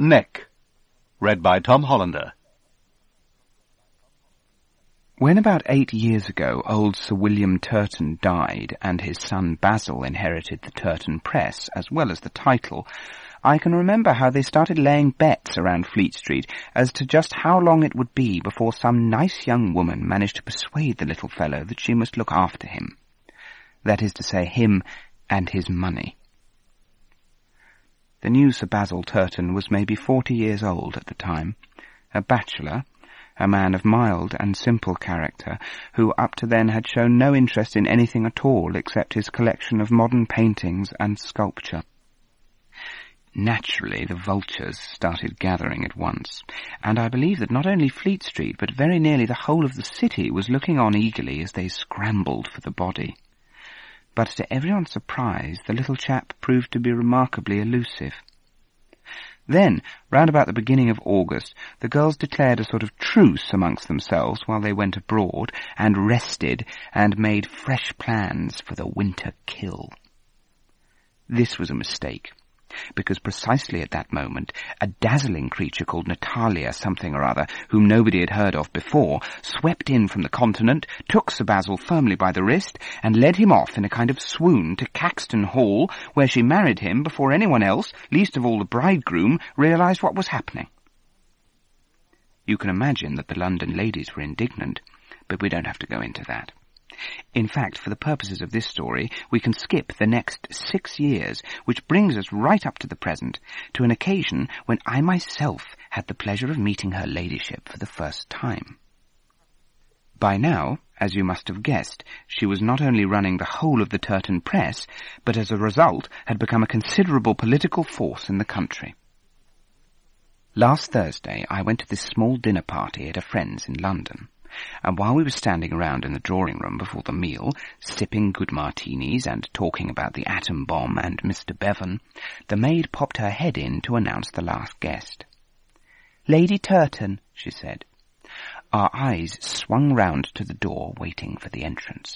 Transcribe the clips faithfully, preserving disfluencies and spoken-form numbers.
Neck, read by Tom Hollander. When about eight years ago old Sir William Turton died and his son Basil inherited the Turton Press as well as the title, I can remember how they started laying bets around Fleet Street as to just how long it would be before some nice young woman managed to persuade the little fellow that she must look after him. That is to say, him and his money. The new Sir Basil Turton was maybe forty years old at the time, a bachelor, a man of mild and simple character, who up to then had shown no interest in anything at all except his collection of modern paintings and sculpture. Naturally, the vultures started gathering at once, and I believe that not only Fleet Street, but very nearly the whole of the city was looking on eagerly as they scrambled for the body. But to everyone's surprise, the little chap proved to be remarkably elusive. Then, round about the beginning of August, the girls declared a sort of truce amongst themselves while they went abroad and rested and made fresh plans for the winter kill. This was a mistake, because precisely at that moment a dazzling creature called Natalia something or other, whom nobody had heard of before, swept in from the continent, took Sir Basil firmly by the wrist, and led him off in a kind of swoon to Caxton Hall, where she married him before anyone else, least of all the bridegroom, realized what was happening. You can imagine that the London ladies were indignant, but we don't have to go into that. In fact, for the purposes of this story, we can skip the next six years, which brings us right up to the present, to an occasion when I myself had the pleasure of meeting her ladyship for the first time. By now, as you must have guessed, she was not only running the whole of the Turton Press, but as a result had become a considerable political force in the country. Last Thursday I went to this small dinner party at a friend's in London. And while we were standing around in the drawing-room before the meal, sipping good martinis and talking about the atom bomb and Mister Bevan, the maid popped her head in to announce the last guest. "Lady Turton," she said. Our eyes swung round to the door, waiting for the entrance.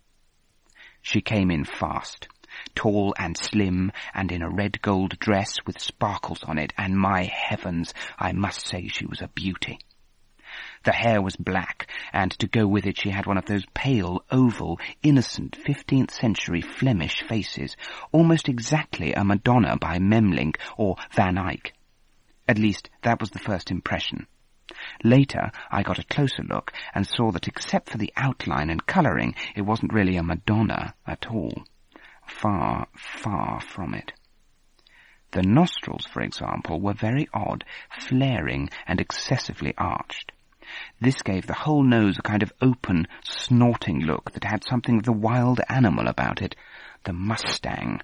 She came in fast, tall and slim, and in a red gold dress with sparkles on it, and my heavens, I must say she was a beauty. The hair was black, and to go with it she had one of those pale, oval, innocent fifteenth century Flemish faces, almost exactly a Madonna by Memling or Van Eyck. At least, that was the first impression. Later, I got a closer look and saw that except for the outline and colouring, it wasn't really a Madonna at all. Far, far from it. The nostrils, for example, were very odd, flaring and excessively arched. This gave the whole nose a kind of open, snorting look that had something of the wild animal about it, the mustang.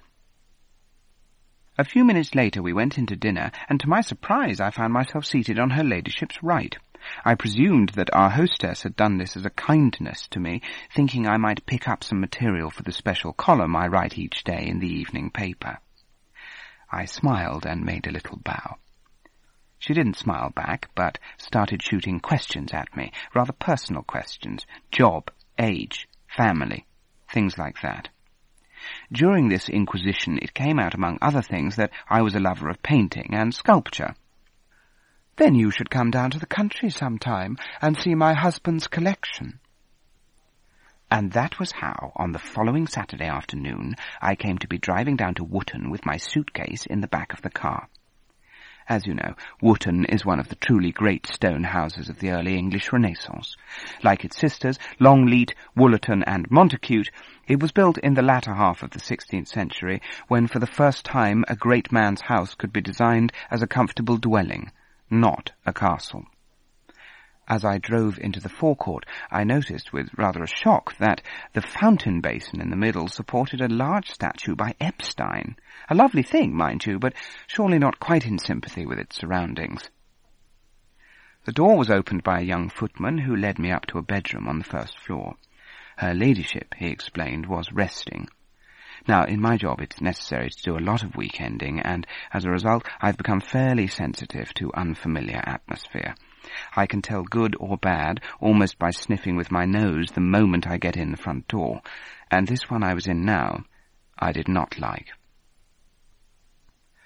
A few minutes later we went into dinner, and to my surprise I found myself seated on her ladyship's right. I presumed that our hostess had done this as a kindness to me, thinking I might pick up some material for the special column I write each day in the evening paper. I smiled and made a little bow. She didn't smile back, but started shooting questions at me, rather personal questions, job, age, family, things like that. During this inquisition it came out among other things that I was a lover of painting and sculpture. "Then you should come down to the country sometime and see my husband's collection." And that was how, on the following Saturday afternoon, I came to be driving down to Wootton with my suitcase in the back of the car. As you know, Wootton is one of the truly great stone houses of the early English Renaissance. Like its sisters, Longleat, Woolerton and Montacute, it was built in the latter half of the sixteenth century, when for the first time a great man's house could be designed as a comfortable dwelling, not a castle. As I drove into the forecourt, I noticed with rather a shock that the fountain basin in the middle supported a large statue by Epstein. A lovely thing, mind you, but surely not quite in sympathy with its surroundings. The door was opened by a young footman who led me up to a bedroom on the first floor. Her ladyship, he explained, was resting. Now, in my job it's necessary to do a lot of weekending, and as a result I've become fairly sensitive to unfamiliar atmosphere. I can tell good or bad almost by sniffing with my nose the moment I get in the front door, and this one I was in now I did not like.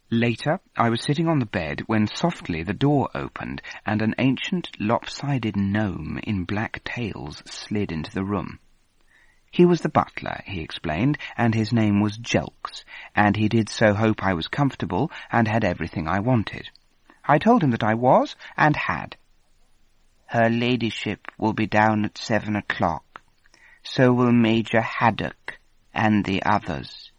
Later, I was sitting on the bed when softly the door opened and an ancient lopsided gnome in black tails slid into the room. He was the butler, he explained, and his name was Jelks, and he did so hope I was comfortable and had everything I wanted. I told him that I was, and had. "Her ladyship will be down at seven o'clock. So will Major Haddock and the others."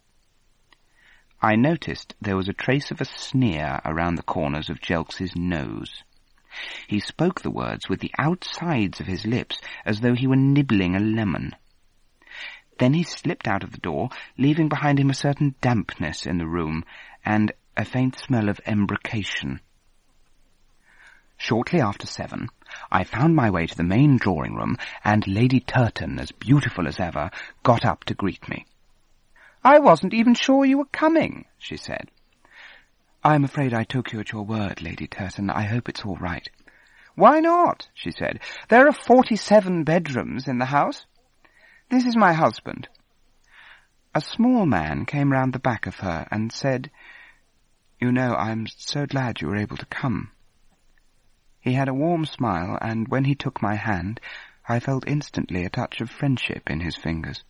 I noticed there was a trace of a sneer around the corners of Jelks's nose. He spoke the words with the outsides of his lips as though he were nibbling a lemon. Then he slipped out of the door, leaving behind him a certain dampness in the room and a faint smell of embrocation. Shortly after seven, I found my way to the main drawing-room, and Lady Turton, as beautiful as ever, got up to greet me. "I wasn't even sure you were coming," she said. "I'm afraid I took you at your word, Lady Turton. I hope it's all right." "Why not?" she said. "There are forty-seven bedrooms in the house. This is my husband." A small man came round the back of her and said, "You know, I'm so glad you were able to come." He had a warm smile, and when he took my hand, I felt instantly a touch of friendship in his fingers.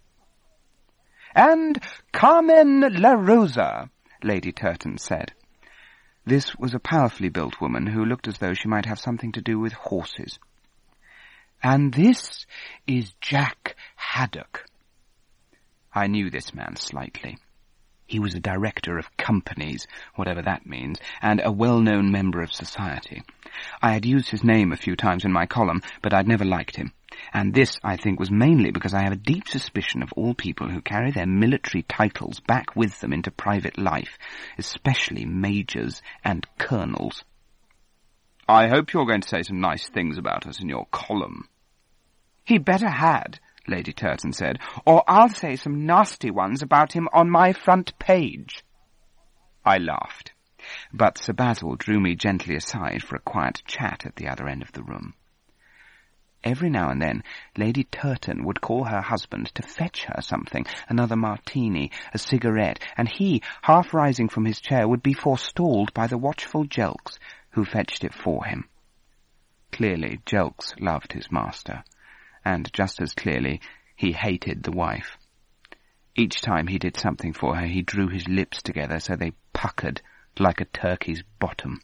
"And Carmen La Rosa," Lady Turton said. This was a powerfully built woman who looked as though she might have something to do with horses. "And this is Jack Haddock." I knew this man slightly. He was a director of companies, whatever that means, and a well-known member of society. I had used his name a few times in my column, but I'd never liked him. And this, I think, was mainly because I have a deep suspicion of all people who carry their military titles back with them into private life, especially majors and colonels. "I hope you're going to say some nice things about us in your column." "He better had," Lady Turton said, "or I'll say some nasty ones about him on my front page." I laughed, but Sir Basil drew me gently aside for a quiet chat at the other end of the room. Every now and then, Lady Turton would call her husband to fetch her something, another martini, a cigarette, and he, half rising from his chair, would be forestalled by the watchful Jelks, who fetched it for him. Clearly, Jelks loved his master, and just as clearly, he hated the wife. Each time he did something for her, he drew his lips together so they puckered like a turkey's bottom.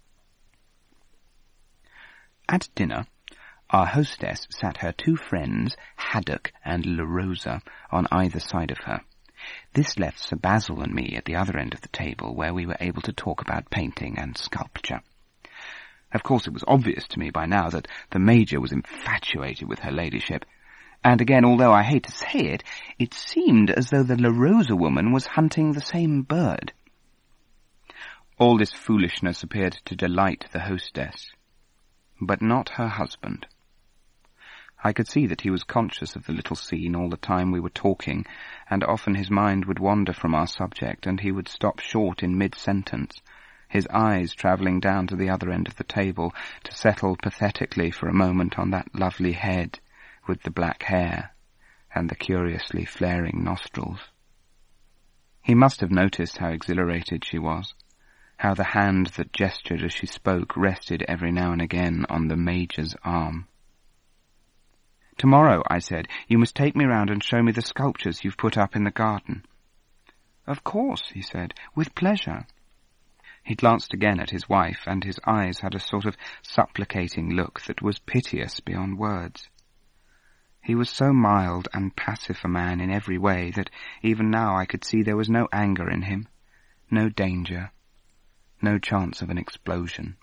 At dinner, our hostess sat her two friends, Haddock and La Rosa, on either side of her. This left Sir Basil and me at the other end of the table, where we were able to talk about painting and sculpture. Of course, it was obvious to me by now that the Major was infatuated with her ladyship, and again, although I hate to say it, it seemed as though the La Rosa woman was hunting the same bird. All this foolishness appeared to delight the hostess, but not her husband. I could see that he was conscious of the little scene all the time we were talking, and often his mind would wander from our subject, and he would stop short in mid-sentence, his eyes travelling down to the other end of the table to settle pathetically for a moment on that lovely head with the black hair and the curiously flaring nostrils. He must have noticed how exhilarated she was, how the hand that gestured as she spoke rested every now and again on the Major's arm. "Tomorrow," I said, "you must take me round and show me the sculptures you've put up in the garden." "Of course," he said, "with pleasure." He glanced again at his wife, and his eyes had a sort of supplicating look that was piteous beyond words. He was so mild and passive a man in every way that even now I could see there was no anger in him, no danger, no chance of an explosion.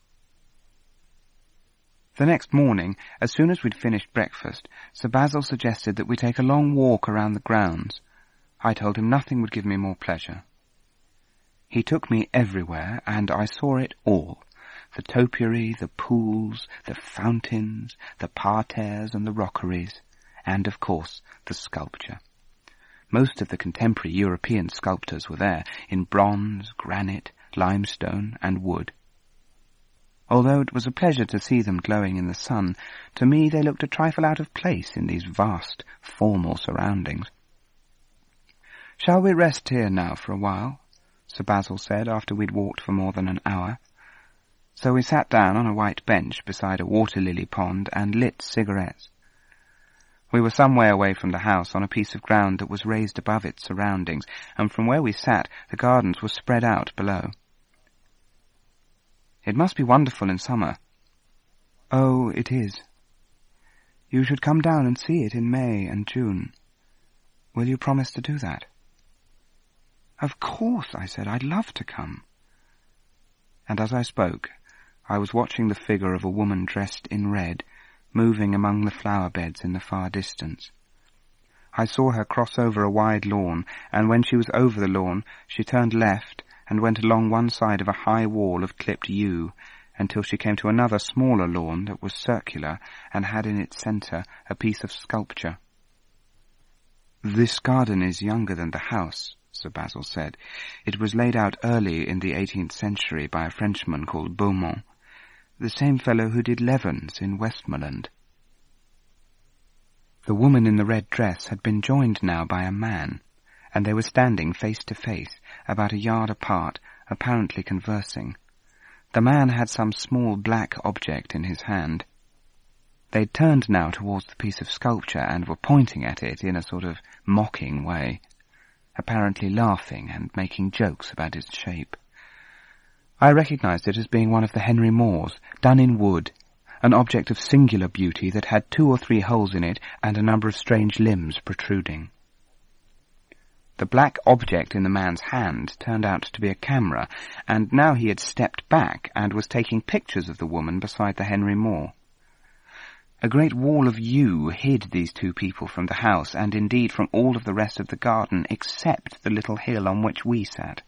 The next morning, as soon as we'd finished breakfast, Sir Basil suggested that we take a long walk around the grounds. I told him nothing would give me more pleasure. He took me everywhere, and I saw it all. The topiary, the pools, the fountains, the parterres and the rockeries, and, of course, the sculpture. Most of the contemporary European sculptors were there, in bronze, granite, limestone, and wood. Although it was a pleasure to see them glowing in the sun, to me they looked a trifle out of place in these vast, formal surroundings. "Shall we rest here now for a while?" Sir Basil said after we'd walked for more than an hour. So we sat down on a white bench beside a water-lily pond and lit cigarettes. We were some way away from the house on a piece of ground that was raised above its surroundings, and from where we sat the gardens were spread out below. It must be wonderful in summer. Oh, it is. You should come down and see it in May and June. Will you promise to do that? Of course, I said. I'd love to come. And as I spoke, I was watching the figure of a woman dressed in red, moving among the flower beds in the far distance. I saw her cross over a wide lawn, and when she was over the lawn, she turned left and went along one side of a high wall of clipped yew, until she came to another smaller lawn that was circular and had in its centre a piece of sculpture. This garden is younger than the house, Sir Basil said. It was laid out early in the eighteenth century by a Frenchman called Beaumont, the same fellow who did Levens in Westmoreland. The woman in the red dress had been joined now by a man, and they were standing face to face, about a yard apart, apparently conversing. The man had some small black object in his hand. They'd turned now towards the piece of sculpture and were pointing at it in a sort of mocking way, apparently laughing and making jokes about its shape. I recognized it as being one of the Henry Moores, done in wood, an object of singular beauty that had two or three holes in it and a number of strange limbs protruding. The black object in the man's hand turned out to be a camera, and now he had stepped back and was taking pictures of the woman beside the Henry Moore. A great wall of yew hid these two people from the house, and indeed from all of the rest of the garden, except the little hill on which we sat.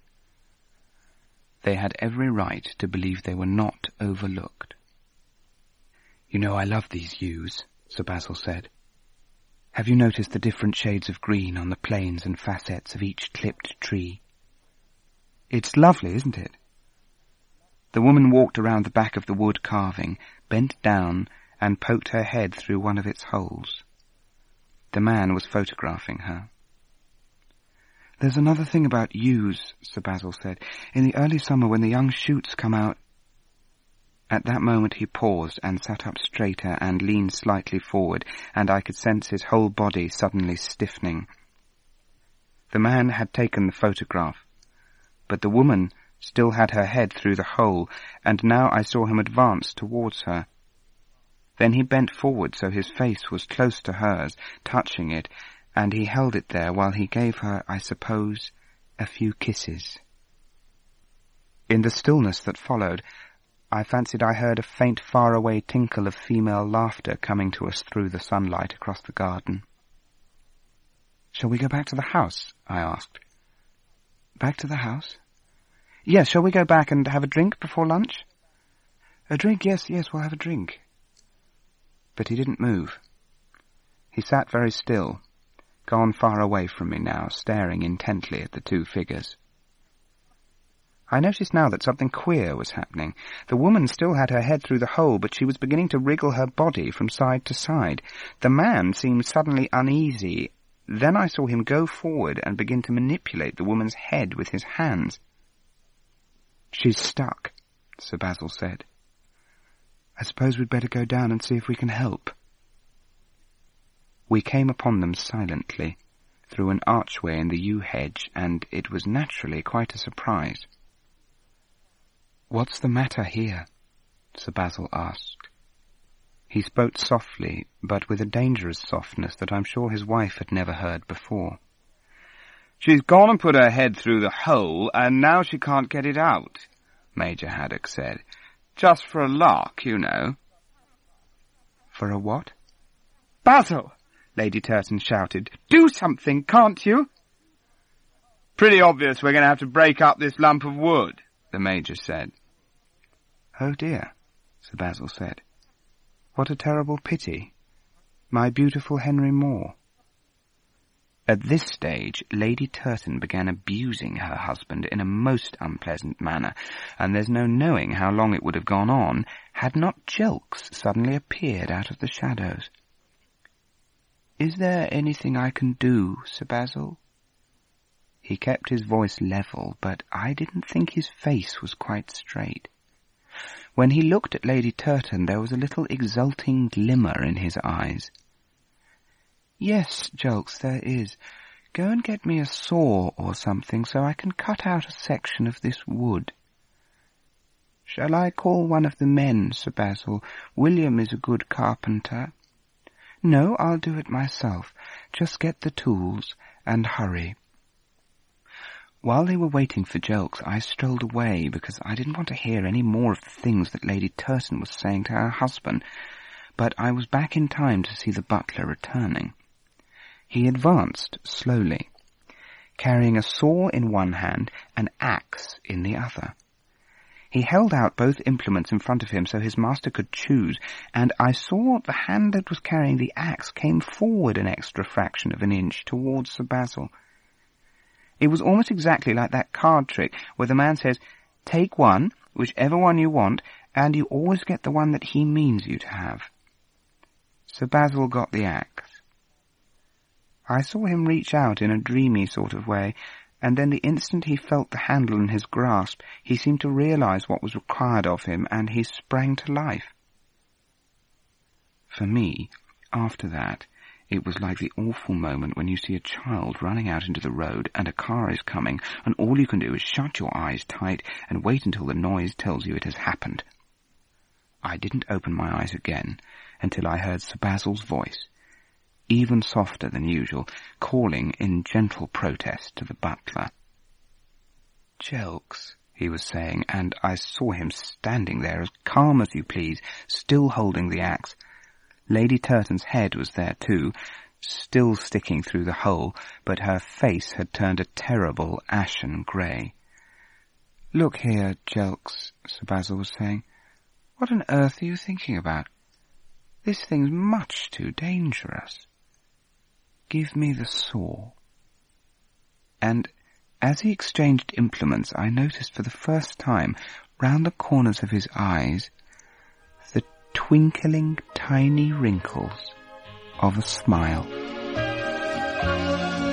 They had every right to believe they were not overlooked. "You know I love these yews," Sir Basil said. "Have you noticed the different shades of green on the planes and facets of each clipped tree? It's lovely, isn't it?" The woman walked around the back of the wood carving, bent down, and poked her head through one of its holes. The man was photographing her. "There's another thing about yews," Sir Basil said. "In the early summer when the young shoots come out—" At that moment he paused and sat up straighter and leaned slightly forward, and I could sense his whole body suddenly stiffening. The man had taken the photograph, but the woman still had her head through the hole, and now I saw him advance towards her. Then he bent forward so his face was close to hers, touching it, and he held it there while he gave her, I suppose, a few kisses. In the stillness that followed, I fancied I heard a faint far-away tinkle of female laughter coming to us through the sunlight across the garden. "Shall we go back to the house?" I asked. "Back to the house?" "Yes, shall we go back and have a drink before lunch?" "A drink, yes, yes, we'll have a drink." But he didn't move. He sat very still, gone far away from me now, staring intently at the two figures. I noticed now that something queer was happening. The woman still had her head through the hole, but she was beginning to wriggle her body from side to side. The man seemed suddenly uneasy. Then I saw him go forward and begin to manipulate the woman's head with his hands. "She's stuck," Sir Basil said. "I suppose we'd better go down and see if we can help." We came upon them silently, through an archway in the yew hedge, and it was naturally quite a surprise. "What's the matter here?" Sir Basil asked. He spoke softly, but with a dangerous softness that I'm sure his wife had never heard before. "She's gone and put her head through the hole, and now she can't get it out," Major Haddock said. "Just for a lark, you know." "For a what?" "Basil!" Lady Turton shouted. "Do something, can't you?" "Pretty obvious we're going to have to break up this lump of wood," the Major said. "Oh dear," Sir Basil said. "What a terrible pity. My beautiful Henry Moore." At this stage, Lady Turton began abusing her husband in a most unpleasant manner, and there's no knowing how long it would have gone on had not Jelks suddenly appeared out of the shadows. "Is there anything I can do, Sir Basil?" He kept his voice level, but I didn't think his face was quite straight. When he looked at Lady Turton, there was a little exulting glimmer in his eyes. "Yes, Julks, there is. Go and get me a saw or something so I can cut out a section of this wood." "Shall I call one of the men, Sir Basil? William is a good carpenter." "No, I'll do it myself. Just get the tools and hurry." While they were waiting for Julks, I strolled away because I didn't want to hear any more of the things that Lady Turton was saying to her husband, but I was back in time to see the butler returning. He advanced slowly, carrying a saw in one hand, an axe in the other. He held out both implements in front of him so his master could choose, and I saw the hand that was carrying the axe came forward an extra fraction of an inch towards Sir Basil. It was almost exactly like that card trick where the man says, "Take one, whichever one you want, and you always get the one that he means you to have." Sir Basil got the axe. I saw him reach out in a dreamy sort of way, and then the instant he felt the handle in his grasp, he seemed to realize what was required of him, and he sprang to life. For me, after that, it was like the awful moment when you see a child running out into the road and a car is coming, and all you can do is shut your eyes tight and wait until the noise tells you it has happened. I didn't open my eyes again until I heard Sir Basil's voice, even softer than usual, calling in gentle protest to the butler. "Julks," he was saying, and I saw him standing there as calm as you please, still holding the axe. Lady Turton's head was there too, still sticking through the hole, but her face had turned a terrible ashen grey. "Look here, Julks," Sir Basil was saying. "What on earth are you thinking about? This thing's much too dangerous. Give me the saw." And as he exchanged implements, I noticed for the first time, round the corners of his eyes, the twinkling tiny wrinkles of a smile.